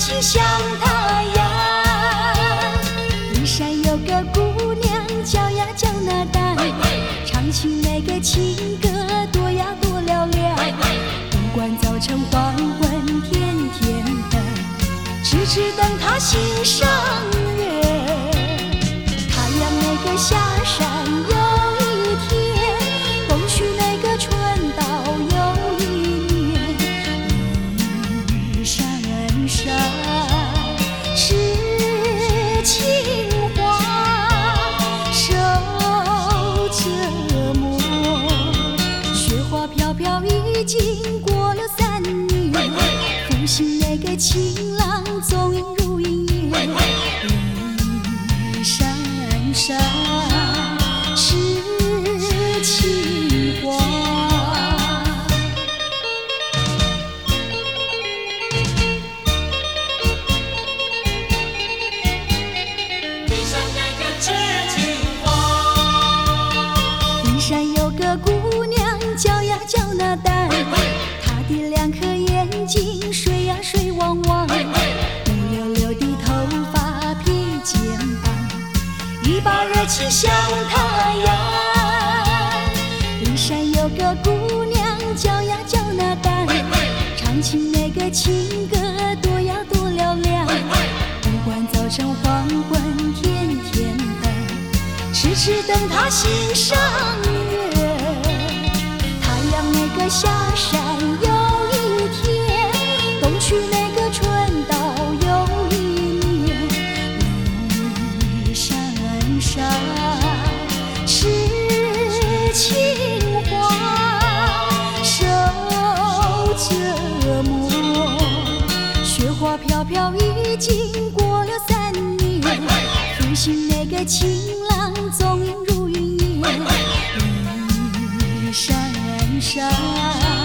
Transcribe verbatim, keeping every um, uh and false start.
起像太阳。骊山有个姑娘叫呀叫那丹，唱起那个情歌多呀多嘹亮。不管早晨黄昏天天的，痴痴等她心上人。太阳那个下山有一天，东去那个春到有一年。骊山上是情花，手折磨。雪花飘飘已经过了三年，复兴那个情郎踪影如云烟。骊山上是情花。 骊山那个痴情花， 骊山有个姑娘叫呀叫那丹，她的两颗眼睛水呀水汪汪，乌溜溜的头发披肩膀，一把热情像太阳。骊山有个姑娘叫呀叫那丹，唱起那个情歌多呀多嘹亮。不管早晨黄昏天天的，痴痴等她心上人。太阳那个下山有一天，东去那个春到有一年。骊山上是情花，手折磨。雪花飘飘已经过了三年，复兴那个情郎踪影如云烟。骊山上